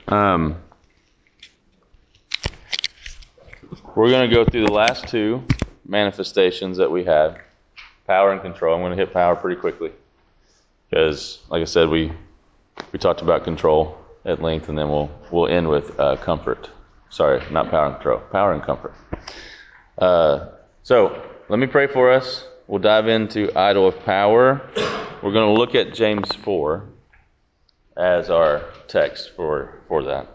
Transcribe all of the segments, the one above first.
Um, we're going to go through the last two manifestations that we had, power and control. I'm going to hit power pretty quickly because, like I said, we talked about control at length, and then we'll end with comfort. Sorry, not power and control, power and comfort. So let me pray for us. We'll dive into idol of power. We're going to look at James 4 as our text for that.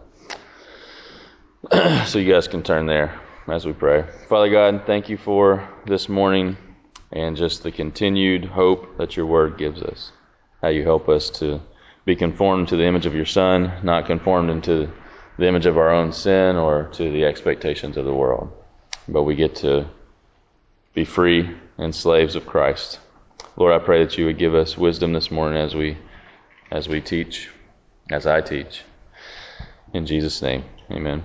So you guys can turn there as we pray. Father God, thank you for this morning and just the continued hope that your word gives us. How you help us to be conformed to the image of your Son, not conformed into the image of our own sin or to the expectations of the world. But we get to be free and slaves of Christ. Lord, I pray that you would give us wisdom this morning as we teach, as I teach. In Jesus' name, amen.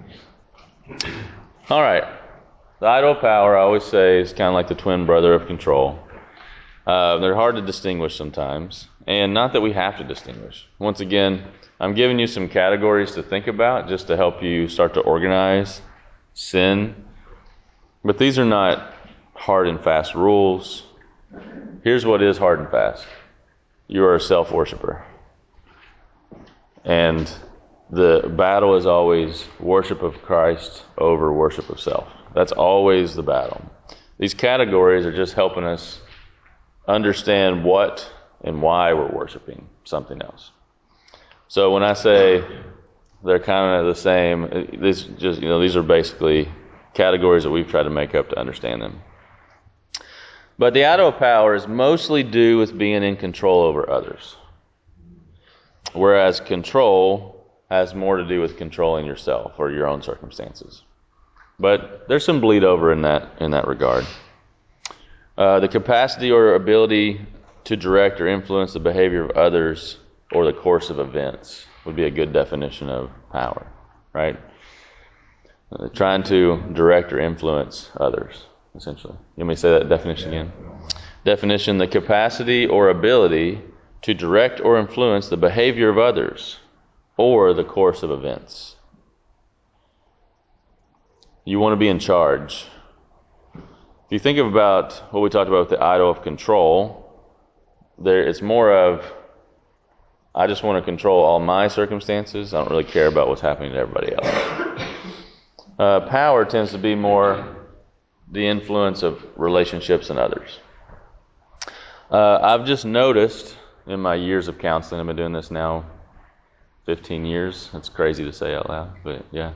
All right. The idol of power, I always say, is kind of like the twin brother of control. They're hard to distinguish sometimes, and not that we have to distinguish. Once again, I'm giving you some categories to think about just to help you start to organize sin. But these are not hard and fast rules. Here's what is hard and fast. You are a self-worshiper. And the battle is always worship of Christ over worship of self. That's always the battle. These categories are just helping us understand what and why we're worshiping something else. So when I say they're kind of the same, these are basically categories that we've tried to make up to understand them. But the idol of power is mostly due with being in control over others, whereas control has more to do with controlling yourself or your own circumstances. But there's some bleed over in that regard. The capacity or ability to direct or influence the behavior of others or the course of events would be a good definition of power, right? Trying to direct or influence others, essentially. You want me to say that definition again? Definition: the capacity or ability to direct or influence the behavior of others or the course of events. You want to be in charge. If you think about what we talked about with the idol of control, it's more of, I just want to control all my circumstances. I don't really care about what's happening to everybody else. Power tends to be more the influence of relationships and others. I've just noticed in my years of counseling, I've been doing this now 15 years. It's crazy to say out loud, but yeah.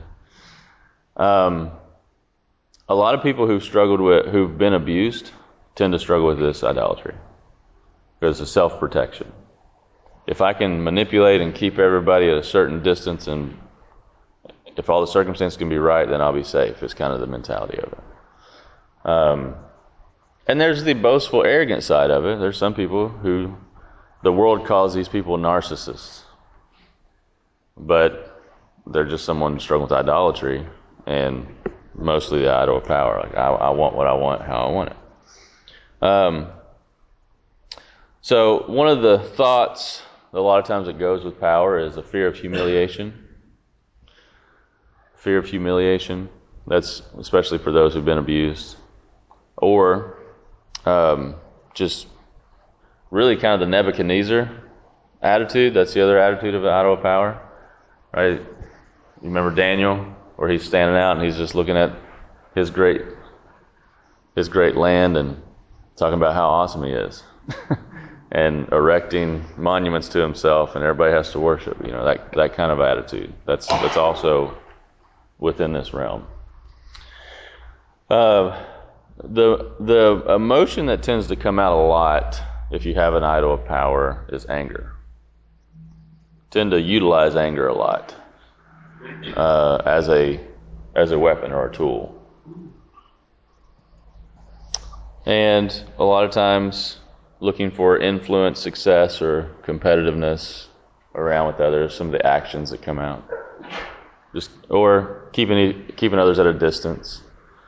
A lot of people who've been abused tend to struggle with this idolatry because of self-protection. If I can manipulate and keep everybody at a certain distance, and if all the circumstances can be right, then I'll be safe. It's kind of the mentality of it. And there's the boastful, arrogant side of it. There's some people who the world calls these people narcissists, but they're just someone struggling with idolatry and mostly the idol of power. Like, I want what I want, how I want it. So one of the thoughts that a lot of times that goes with power is a fear of humiliation. Fear of humiliation. That's especially for those who've been abused. Or just really kind of the Nebuchadnezzar attitude. That's the other attitude of the idol of power. Right? You remember Daniel, where he's standing out and he's just looking at his great land and talking about how awesome he is. And erecting monuments to himself, and everybody has to worship. That kind of attitude. That's also within this realm. The emotion that tends to come out a lot if you have an idol of power is anger. Tend to utilize anger a lot as a weapon or a tool. And a lot of times looking for influence, success, or competitiveness around with others, some of the actions that come out. Or keeping others at a distance.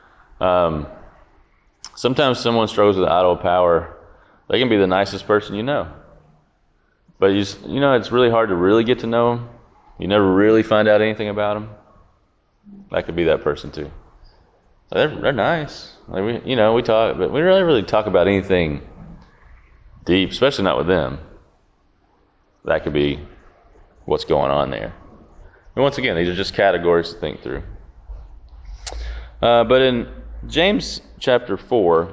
Sometimes someone struggles with idol of power. They can be the nicest person you know. But it's really hard to really get to know them You never really find out anything about them. That could be that person too. They're nice. Like we talk, but we don't really talk about anything deep, especially not with them. That could be what's going on there. And once again, these are just categories to think through. But in James chapter 4,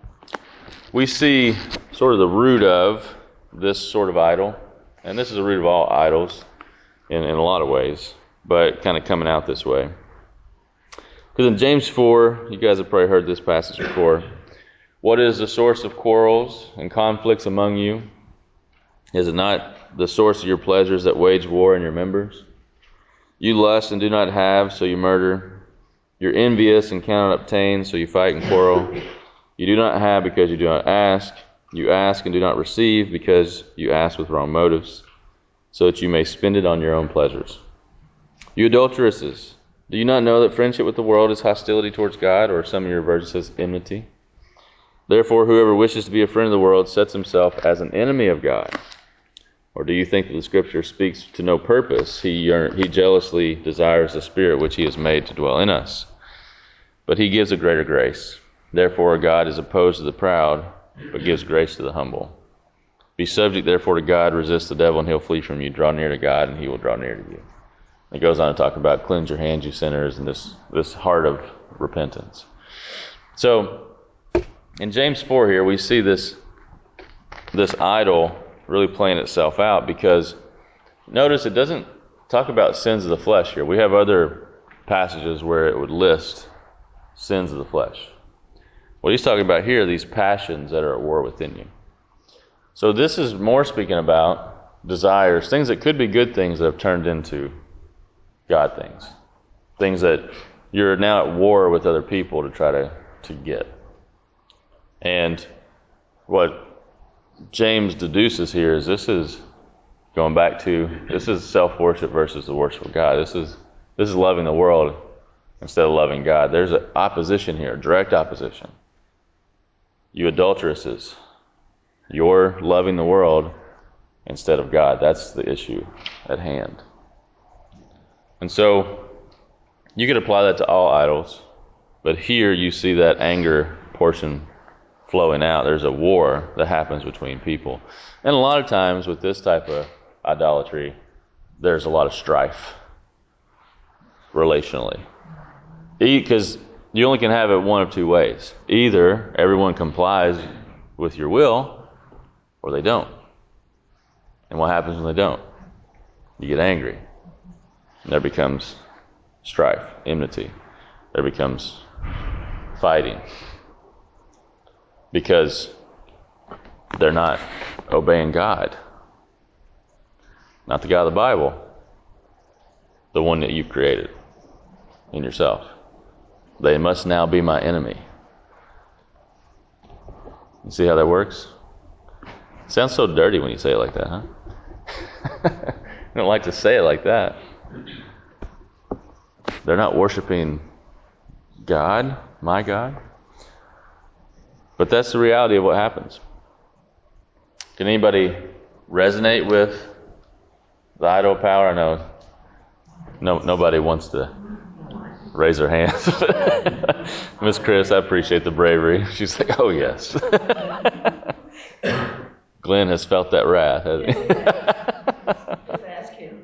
we see sort of the root of this sort of idol. And this is the root of all idols in a lot of ways, but kind of coming out this way. Because in James 4, you guys have probably heard this passage before. What is the source of quarrels and conflicts among you? Is it not the source of your pleasures that wage war in your members? You lust and do not have, so you murder. You're envious and cannot obtain, so you fight and quarrel. You do not have because you do not ask. You ask and do not receive because you ask with wrong motives, so that you may spend it on your own pleasures. You adulteresses, do you not know that friendship with the world is hostility towards God, or some of your versions says enmity? Therefore, whoever wishes to be a friend of the world sets himself as an enemy of God. Or do you think that the Scripture speaks to no purpose? He jealously desires the Spirit which He has made to dwell in us. But He gives a greater grace. Therefore, God is opposed to the proud, but gives grace to the humble. Be subject, therefore, to God. Resist the devil, and he'll flee from you. Draw near to God, and He will draw near to you. It goes on to talk about cleanse your hands, you sinners, and this heart of repentance. So, in James 4 here, we see this idol really playing itself out, because notice it doesn't talk about sins of the flesh here. We have other passages where it would list sins of the flesh. What he's talking about here are these passions that are at war within you. So this is more speaking about desires, things that could be good things that have turned into God things. Things that you're now at war with other people to try to get. And what James deduces here is this is self-worship versus the worship of God. This is loving the world instead of loving God. There's an opposition here, direct opposition. You adulteresses, you're loving the world instead of God. That's the issue at hand. And so you could apply that to all idols, but here you see that anger portion flowing out. There's a war that happens between people. And a lot of times with this type of idolatry, there's a lot of strife relationally. Because you only can have it one of two ways. Either everyone complies with your will, or they don't. And what happens when they don't? You get angry. And there becomes strife, enmity. There becomes fighting. Because they're not obeying God. Not the God of the Bible. The one that you've created in yourself. They must now be my enemy. You see how that works? It sounds so dirty when you say it like that, huh? I don't like to say it like that. They're not worshiping God, my God. But that's the reality of what happens. Can anybody resonate with the idol power? I know nobody wants to raise their hands. Miss Chris, I appreciate the bravery. She's like, oh yes. Glenn has felt that wrath, hasn't he? Just ask him.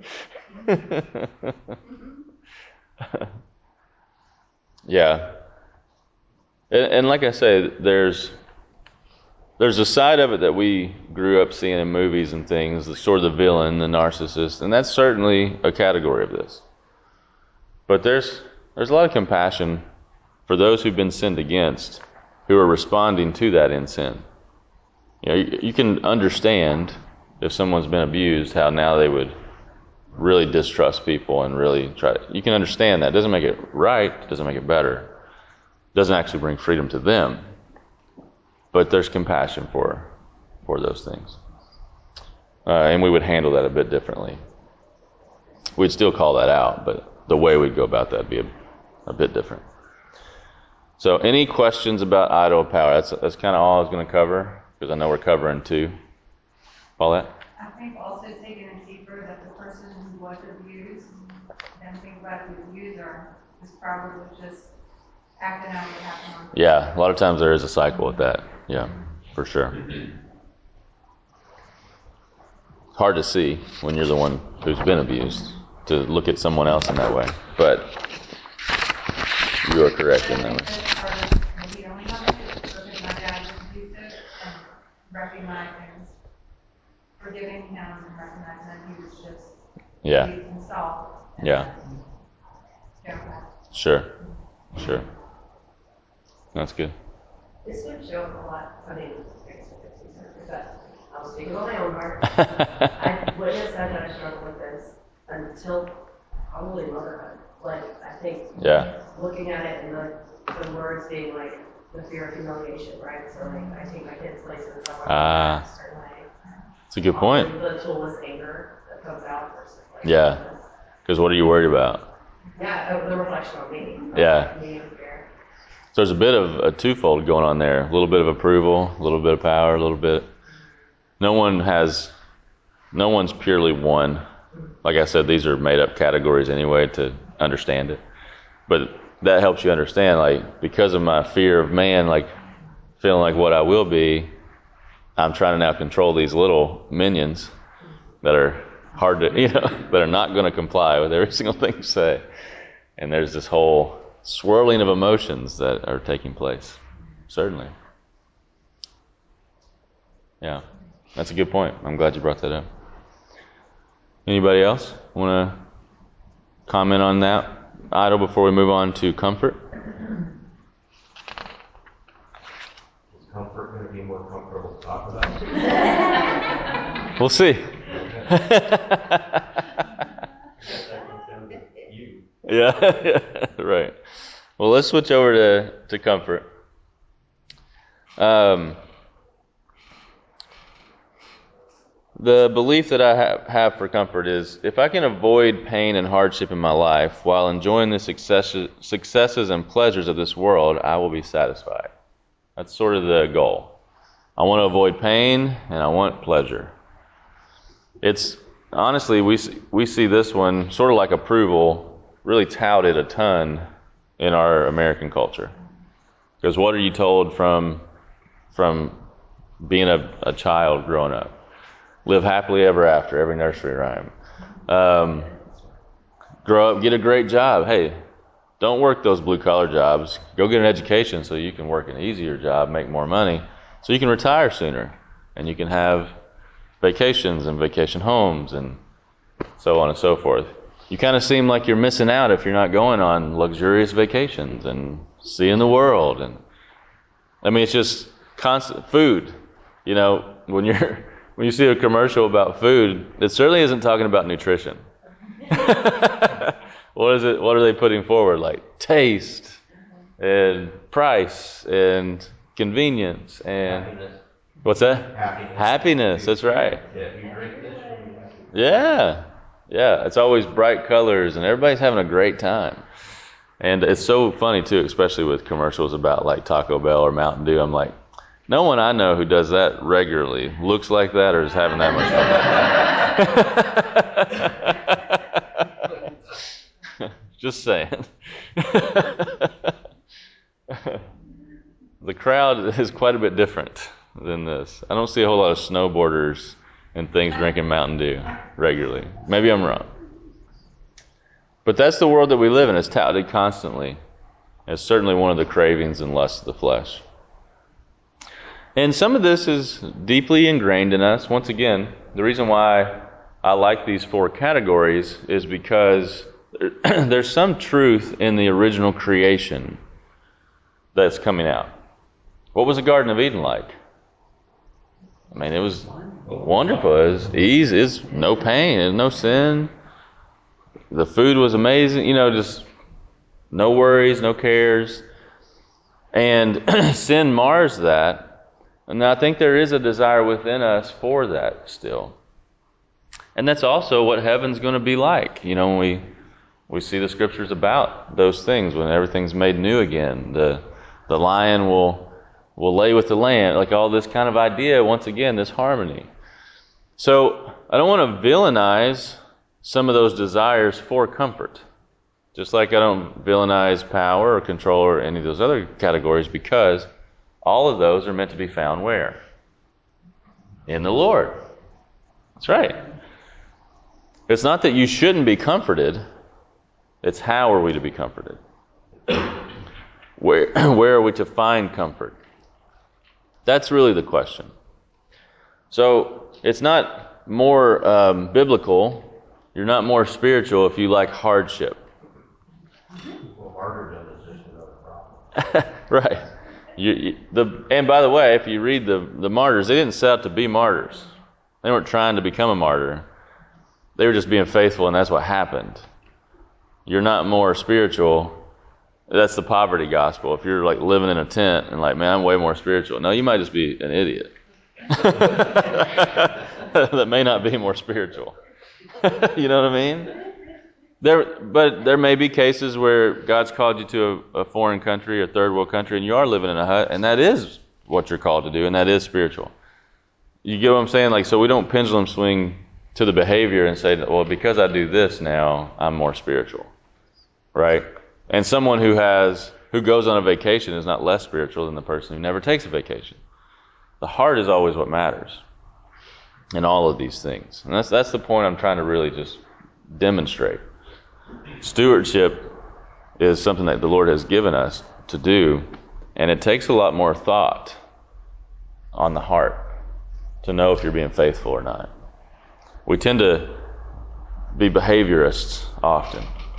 Yeah. And like I say, there's a side of it that we grew up seeing in movies and things, the sort of the villain, the narcissist, and that's certainly a category of this. But there's a lot of compassion for those who've been sinned against, who are responding to that in sin. You know, you can understand if someone's been abused, how now they would really distrust people and really you can understand that. It doesn't make it right, it doesn't make it better. It doesn't actually bring freedom to them. But there's compassion for those things. And we would handle that a bit differently. We'd still call that out, but the way we'd go about that would be a bit different. So any questions about idol power? That's kind of all I was going to cover, because I know we're covering two. Paulette? I think also taking it deeper that the person who was abused, and think about the abuser, is probably just acting out what happened on. Yeah, a lot of times there is a cycle with that. Yeah, for sure. Hard to see when you're the one who's been abused to look at someone else in that way, but you are correct in that way. Maybe only how it is, because my dad was abusive, and recognizing, forgiving him, and recognizing that he was just himself. Yeah. Sure. That's good. This would show up a lot. I mean, but I'll speak about my own heart. I witnessed that I struggled with this until probably motherhood. Like, I think looking at it and the words being like the fear of humiliation, right? So like I take my kids places and stuff like that a certain way. That's a good point. The tool is anger that comes out versus like because what are you worried about? Yeah, the reflection on me. Yeah. Me and fear. So there's a bit of a twofold going on there. A little bit of approval, a little bit of power, a little bit. No one's purely one. Like I said, these are made up categories anyway to understand it. But that helps you understand, like, because of my fear of man, like feeling like what I will be, I'm trying to now control these little minions that are hard to, that are not going to comply with every single thing you say. And there's this whole swirling of emotions that are taking place. Certainly. Yeah, that's a good point. I'm glad you brought that up. Anybody else want to comment on that idol before we move on to comfort? Is comfort going to be more comfortable to talk about? We'll see. Yeah, right. Well, let's switch over to comfort. The belief that I have for comfort is if I can avoid pain and hardship in my life while enjoying the successes and pleasures of this world, I will be satisfied. That's sort of the goal. I want to avoid pain and I want pleasure. It's honestly, we see this one sort of like approval really touted a ton in our American culture. Because what are you told from being a child growing up? Live happily ever after, every nursery rhyme. Grow up, get a great job. Hey, don't work those blue-collar jobs. Go get an education so you can work an easier job, make more money, so you can retire sooner. And you can have vacations and vacation homes and so on and so forth. You kind of seem like you're missing out if you're not going on luxurious vacations and seeing the world. And I mean, it's just constant food. When you see a commercial about food, it certainly isn't talking about nutrition. What is it? What are they putting forward? Like taste and price and convenience and happiness. What's that? Happiness. That's right. Yeah, you drink this. Yeah. It's always bright colors and everybody's having a great time. And it's so funny too, especially with commercials about like Taco Bell or Mountain Dew. I'm like, no one I know who does that regularly looks like that or is having that much fun. Just saying. The crowd is quite a bit different than this. I don't see a whole lot of snowboarders and things drinking Mountain Dew regularly. Maybe I'm wrong. But that's the world that we live in. It's touted constantly. It's certainly one of the cravings and lusts of the flesh. And some of this is deeply ingrained in us. Once again, the reason why I like these four categories is because there's some truth in the original creation that's coming out. What was the Garden of Eden like? I mean, it was wonderful. It was easy. It's no pain. There's no sin. The food was amazing. Just no worries, no cares. And sin mars that. And I think there is a desire within us for that still. And that's also what heaven's going to be like. When we see the scriptures about those things, when everything's made new again. The lion will lay with the lamb, like all this kind of idea, once again, this harmony. So I don't want to villainize some of those desires for comfort. Just like I don't villainize power or control or any of those other categories, because all of those are meant to be found where? In the Lord. That's right. It's not that you shouldn't be comforted. It's how are we to be comforted? Where are we to find comfort? That's really the question. So it's not more biblical. You're not more spiritual if you like hardship. Well, martyrdom is just another problem. Right. And by the way, if you read the martyrs, they didn't set out to be martyrs. They weren't trying to become a martyr. They were just being faithful, and that's what happened. You're not more spiritual. That's the poverty gospel. If you're like living in a tent and like, man, I'm way more spiritual. No, you might just be an idiot. That may not be more spiritual. You know what I mean? But there may be cases where God's called you to a foreign country or third world country, and you are living in a hut, and that is what you're called to do, and that is spiritual. You get what I'm saying? Like, so we don't pendulum swing to the behavior and say, well, because I do this now, I'm more spiritual, right? And someone who goes on a vacation is not less spiritual than the person who never takes a vacation. The heart is always what matters in all of these things. And that's the point I'm trying to really just demonstrate. Stewardship is something that the Lord has given us to do, and it takes a lot more thought on the heart to know if you're being faithful or not. We tend to be behaviorists often.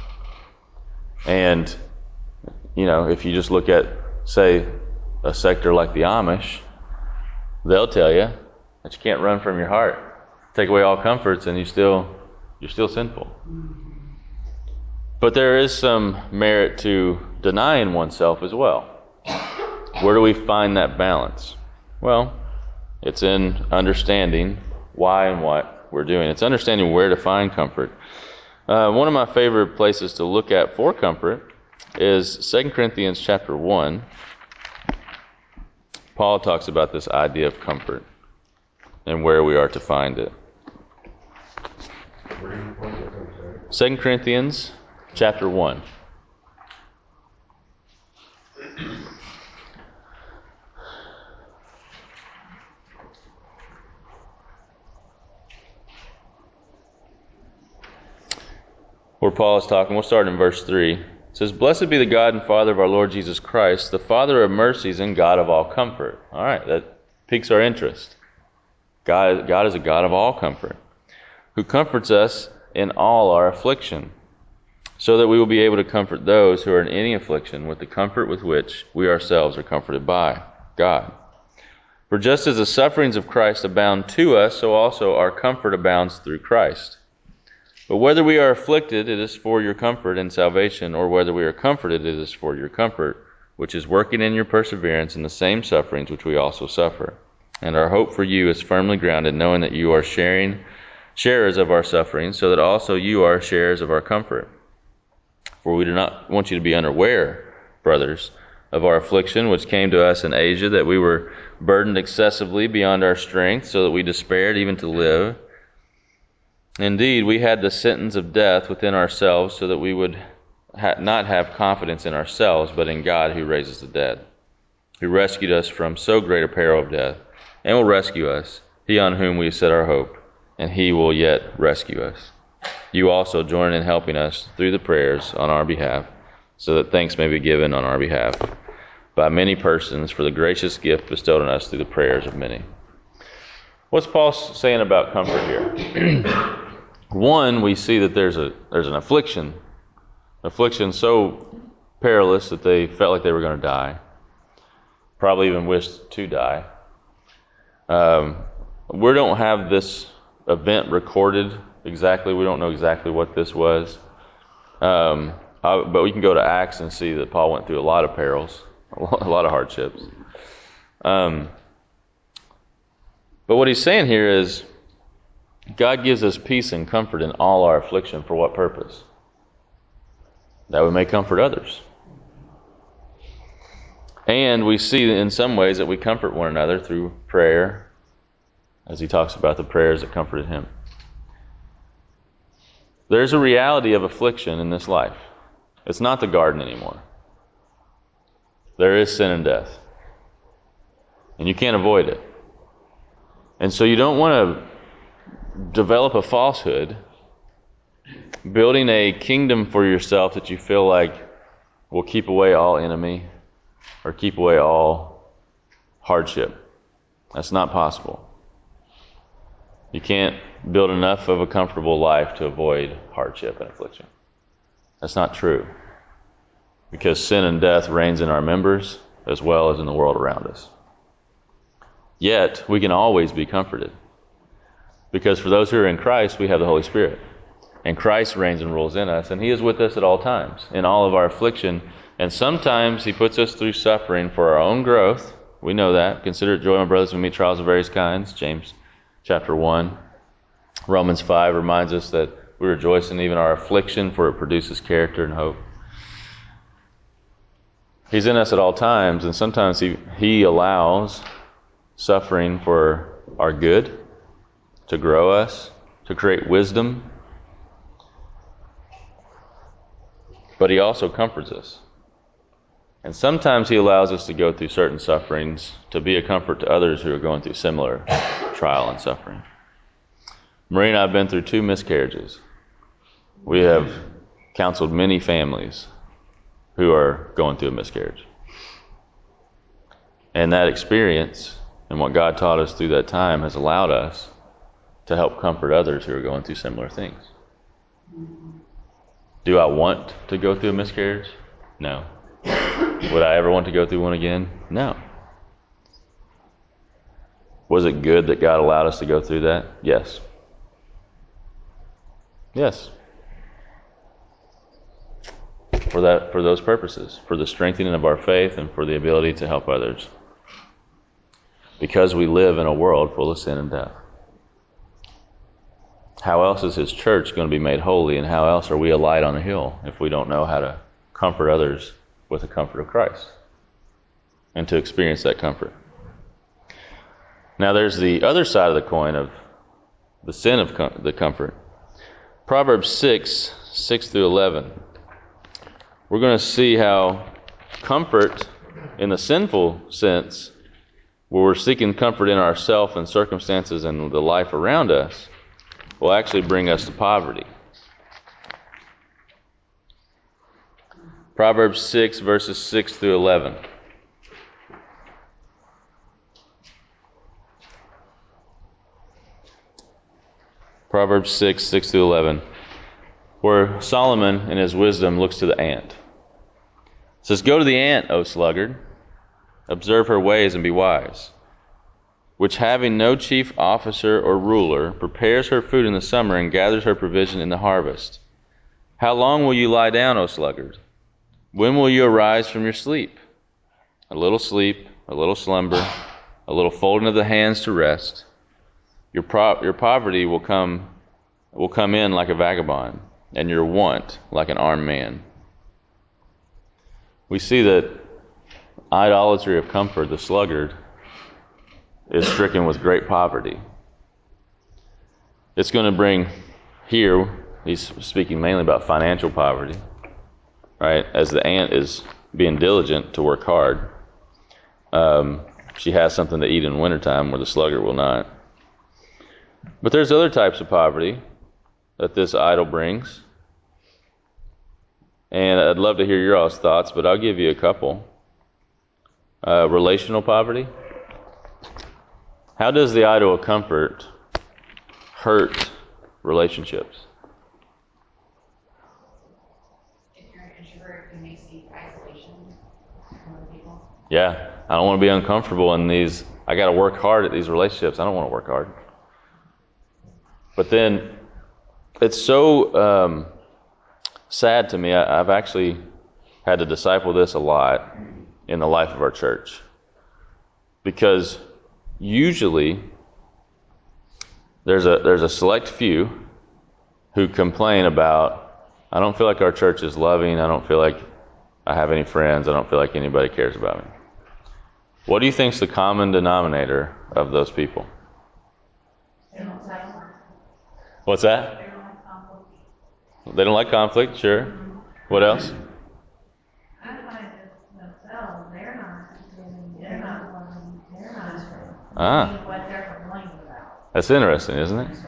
And, if you just look at, say, a sector like the Amish, they'll tell you that you can't run from your heart. Take away all comforts and you're still sinful. But there is some merit to denying oneself as well. Where do we find that balance? Well, it's in understanding why and what we're doing. It's understanding where to find comfort. One of my favorite places to look at for comfort is 2 Corinthians chapter 1. Paul talks about this idea of comfort and where we are to find it. 2 Corinthians chapter 1. Where Paul is talking, we'll start in verse 3. It says, "Blessed be the God and Father of our Lord Jesus Christ, the Father of mercies and God of all comfort." All right, that piques our interest. God is a God of all comfort, who comforts us in all our affliction, so that we will be able to comfort those who are in any affliction with the comfort with which we ourselves are comforted by God. For just as the sufferings of Christ abound to us, so also our comfort abounds through Christ. But whether we are afflicted, it is for your comfort and salvation, or whether we are comforted, it is for your comfort, which is working in your perseverance in the same sufferings which we also suffer. And our hope for you is firmly grounded, knowing that you are sharers of our sufferings, so that also you are sharers of our comfort. For we do not want you to be unaware, brothers, of our affliction which came to us in Asia, that we were burdened excessively beyond our strength, so that we despaired even to live. Indeed, we had the sentence of death within ourselves, so that we would not have confidence in ourselves, but in God who raises the dead, who rescued us from so great a peril of death, and will rescue us, he on whom we set our hope, and he will yet rescue us. You also join in helping us through the prayers on our behalf, so that thanks may be given on our behalf by many persons for the gracious gift bestowed on us through the prayers of many. What's Paul saying about comfort here? One, we see that there's an affliction so perilous that they felt like they were going to die, probably even wished to die. We don't have this event recorded exactly. We don't know exactly what this was, but we can go to Acts and see that Paul went through a lot of perils, a lot of hardships. But what he's saying here is, God gives us peace and comfort in all our affliction. For what purpose? That we may comfort others. And we see in some ways that we comfort one another through prayer as he talks about the prayers that comforted him. There's a reality of affliction in this life. It's not the garden anymore. There is sin and death. And you can't avoid it. And so you don't want to develop a falsehood, building a kingdom for yourself that you feel like will keep away all enemy or keep away all hardship. That's not possible. You can't build enough of a comfortable life to avoid hardship and affliction. That's not true. Because sin and death reigns in our members as well as in the world around us. Yet, we can always be comforted. Because for those who are in Christ, we have the Holy Spirit. And Christ reigns and rules in us, and He is with us at all times, in all of our affliction. And sometimes He puts us through suffering for our own growth. We know that. Consider it joy, my brothers, when we meet trials of various kinds. James chapter 1. Romans 5 reminds us that we rejoice in even our affliction, for it produces character and hope. He's in us at all times, and sometimes He allows suffering for our good, to grow us, to create wisdom. But He also comforts us. And sometimes He allows us to go through certain sufferings to be a comfort to others who are going through similar trial and suffering. Marie and I have been through 2 miscarriages. We have counseled many families who are going through a miscarriage. And that experience and what God taught us through that time has allowed us to help comfort others who are going through similar things. Do I want to go through a miscarriage? No. Would I ever want to go through one again? No. Was it good that God allowed us to go through that? Yes. Yes. For those purposes, for the strengthening of our faith and for the ability to help others. Because we live in a world full of sin and death. How else is His church going to be made holy, and how else are we a light on a hill if we don't know how to comfort others with the comfort of Christ and to experience that comfort? Now there's the other side of the coin of the sin of the comfort. Proverbs 6 through 11. We're going to see how comfort in the sinful sense, where we're seeking comfort in ourselves and circumstances and the life around us, will actually bring us to poverty. Proverbs 6, verses 6 through 11. Proverbs 6 through 11. Where Solomon in his wisdom looks to the ant. It says, "Go to the ant, O sluggard, observe her ways and be wise, which having no chief officer or ruler, prepares her food in the summer and gathers her provision in the harvest. How long will you lie down, O sluggard? When will you arise from your sleep? A little slumber, a little folding of the hands to rest. Your poverty will come in like a vagabond, and your want like an armed man." We see that idolatry of comfort, the sluggard, is stricken with great poverty. It's going to bring, here, he's speaking mainly about financial poverty, right? As the ant is being diligent to work hard, she has something to eat in wintertime where the sluggard will not. But there's other types of poverty that this idol brings. And I'd love to hear your all's thoughts, but I'll give you a couple. Relational poverty. How does the idol of comfort hurt relationships? If you're an introvert, you may seek isolation from other people. Yeah, I don't want to be uncomfortable in these. I got to work hard at these relationships. I don't want to work hard. But then it's so sad to me. I've actually had to disciple this a lot in the life of our church. Because usually there's a select few who complain about, I don't feel like our church is loving, I don't feel like I have any friends, I don't feel like anybody cares about me. What do you think is the common denominator of those people? What's that? They don't like conflict. They don't like conflict, sure. What else? I find it themselves, they're not giving, they're not loving, they're not doing what they're complaining about. That's interesting, isn't it?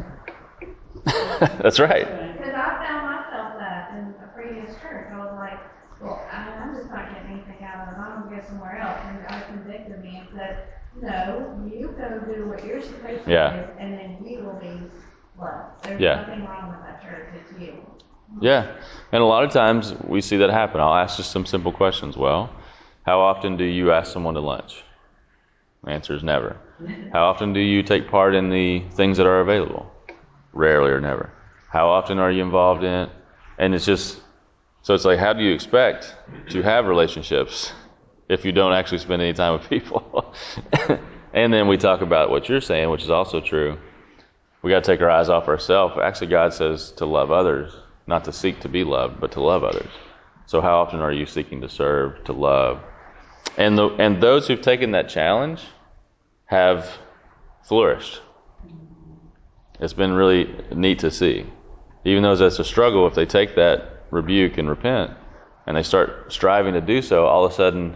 That's right. Because I found myself that in a previous church. I was like, well, I'm just not getting anything out of it. I'm going to go somewhere else. And God convicted me and said, no, you go do what you're supposed to do, and then you will be blessed. There's nothing wrong with that church. It's you. Yeah. And a lot of times we see that happen. I'll ask just some simple questions. Well, how often do you ask someone to lunch? The answer is never. How often do you take part in the things that are available? Rarely or never. How often are you involved in it? And it's just, so it's like, how do you expect to have relationships if you don't actually spend any time with people? And then we talk about what you're saying, which is also true. We got to take our eyes off ourselves. Actually, God says to love others, not to seek to be loved, but to love others. So how often are you seeking to serve, to love? And those who've taken that challenge have flourished. It's been really neat to see. Even though that's a struggle, if they take that rebuke and repent, and they start striving to do so, all of a sudden,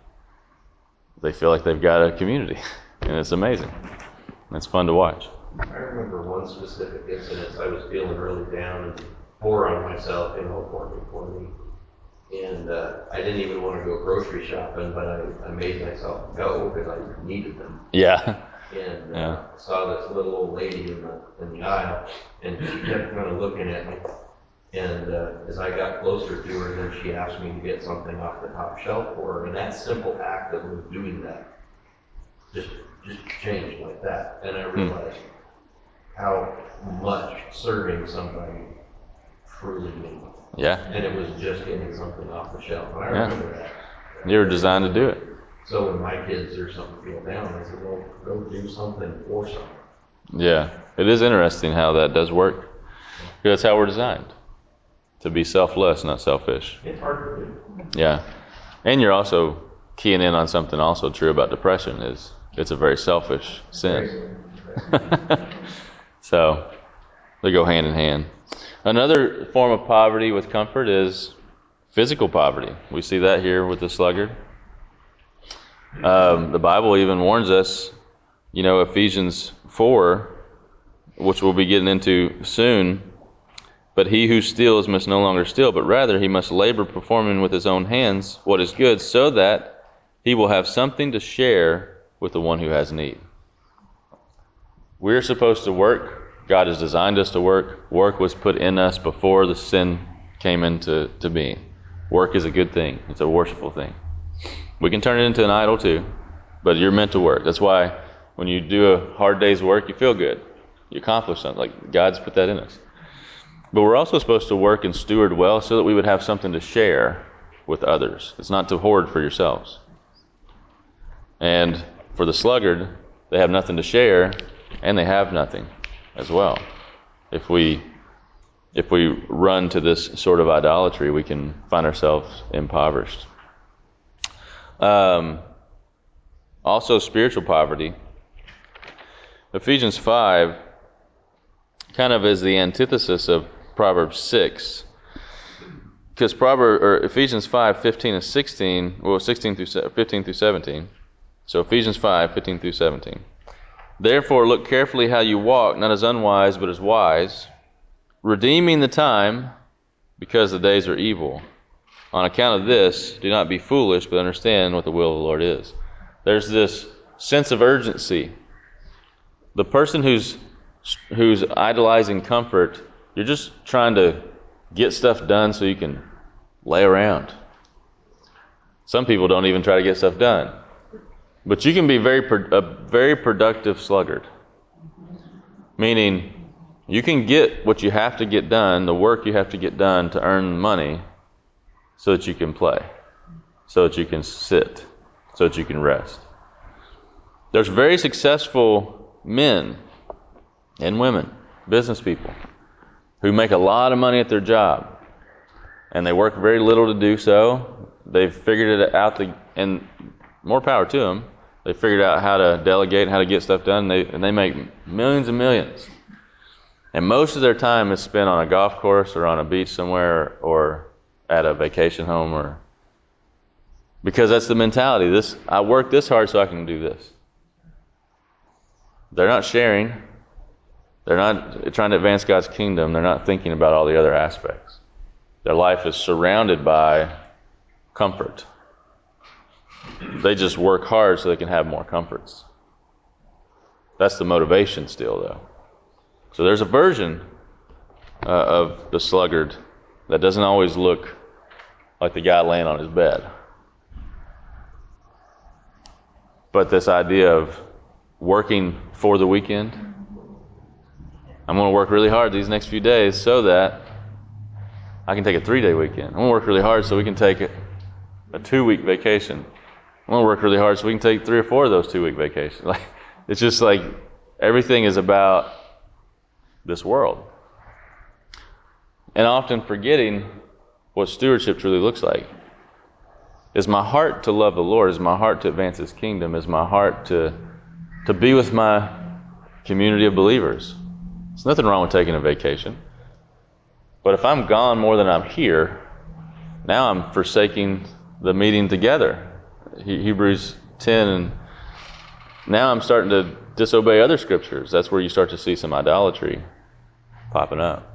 they feel like they've got a community. And it's amazing. It's fun to watch. I remember one specific incident. I was feeling really down and poor on myself, for me. And I didn't even want to go grocery shopping, but I made myself go because I needed them. Yeah. And I saw this little old lady in the aisle, and she kept kind of looking at me. And as I got closer to her, then she asked me to get something off the top shelf for her. And that simple act of me doing that just changed like that. And I realized how much serving somebody truly means. Yeah. And it was just getting something off the shelf. And I remember that. You were designed to do it. So when my kids or something feel down, I said, well, go do something for someone. Yeah. It is interesting how that does work. Because that's how we're designed. To be selfless, not selfish. It's hard to do. Yeah. And you're also keying in on something also true about depression is it's a very selfish sin. So they go hand in hand. Another form of poverty with comfort is physical poverty. We see that here with the sluggard. The Bible even warns us, Ephesians 4, which we'll be getting into soon, but he who steals must no longer steal, but rather he must labor, performing with his own hands what is good, so that he will have something to share with the one who has need. We're supposed to work. God has designed us to work. Work was put in us before the sin came into being. Work is a good thing. It's a worshipful thing. We can turn it into an idol too, but you're meant to work. That's why when you do a hard day's work, you feel good. You accomplish something. Like God's put that in us. But we're also supposed to work and steward well so that we would have something to share with others. It's not to hoard for yourselves. And for the sluggard, they have nothing to share, and they have nothing as well. If we run to this sort of idolatry, we can find ourselves impoverished. Also, spiritual poverty. Ephesians 5 kind of is the antithesis of Proverbs 6. Because Ephesians 5, 15 and 16, 15 through 17. So Ephesians 5, 15 through 17. Therefore, look carefully how you walk, not as unwise, but as wise, redeeming the time, because the days are evil. On account of this, do not be foolish, but understand what the will of the Lord is. There's this sense of urgency. The person who's idolizing comfort, you're just trying to get stuff done so you can lay around. Some people don't even try to get stuff done. But you can be a very productive sluggard. Meaning, you can get what you have to get done, the work you have to get done to earn money, so that you can play, so that you can sit, so that you can rest. There's very successful men and women, business people, who make a lot of money at their job, and they work very little to do so. They've figured it out, and more power to them. They figured out how to delegate and how to get stuff done, and they make millions and millions. And most of their time is spent on a golf course or on a beach somewhere or at a vacation home, because that's the mentality. I work this hard so I can do this. They're not sharing. They're not trying to advance God's kingdom. They're not thinking about all the other aspects. Their life is surrounded by comfort. They just work hard so they can have more comforts. That's the motivation still, though. So there's a version of the sluggard that doesn't always look like the guy laying on his bed. But this idea of working for the weekend, I'm going to work really hard these next few days so that I can take a 3-day weekend. I'm going to work really hard so we can take a 2-week vacation. I'm going to work really hard so we can take 3 or 4 of those 2-week vacations. It's just like everything is about this world. And often forgetting what stewardship truly looks like. Is my heart to love the Lord? Is my heart to advance His kingdom? Is my heart to be with my community of believers? There's nothing wrong with taking a vacation. But if I'm gone more than I'm here, now I'm forsaking the meeting together. Hebrews 10, and now I'm starting to disobey other scriptures. That's where you start to see some idolatry popping up.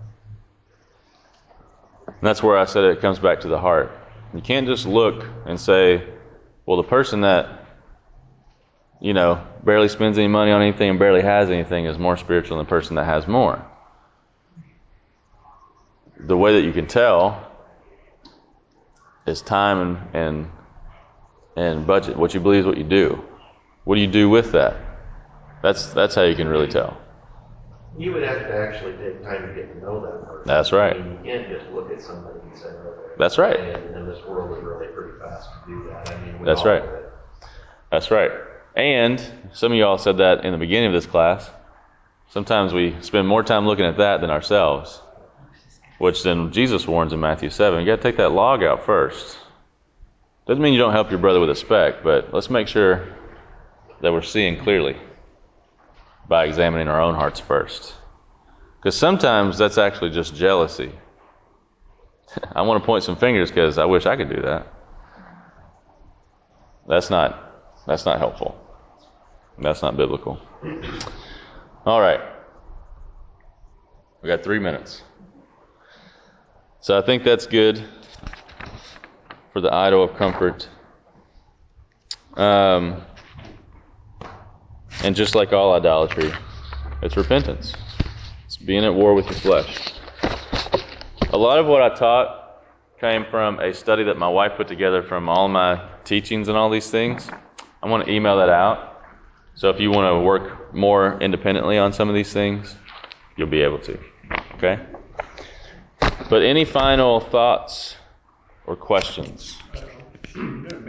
And that's where I said it comes back to the heart. You can't just look and say, well, the person that, barely spends any money on anything and barely has anything is more spiritual than the person that has more. The way that you can tell is time and budget. What you believe is what you do. What do you do with that? That's how you can really tell. You would have to actually take time to get to know that person. That's right. I mean, you can't just look at somebody and say, okay. That's right. And this world is really pretty fast to do that. I mean, That's right. That's right. And some of y'all said that in the beginning of this class. Sometimes we spend more time looking at that than ourselves, which then Jesus warns in Matthew 7. You got to take that log out first. Doesn't mean you don't help your brother with a speck, but let's make sure that we're seeing clearly by examining our own hearts first. Because sometimes that's actually just jealousy. I want to point some fingers because I wish I could do that. That's not helpful. That's not biblical. All right. We got 3 minutes. So I think that's good for the idol of comfort. And just like all idolatry, it's repentance. It's being at war with your flesh. A lot of what I taught came from a study that my wife put together from all my teachings and all these things. I want to email that out. So if you want to work more independently on some of these things, you'll be able to. Okay? But any final thoughts or questions? There's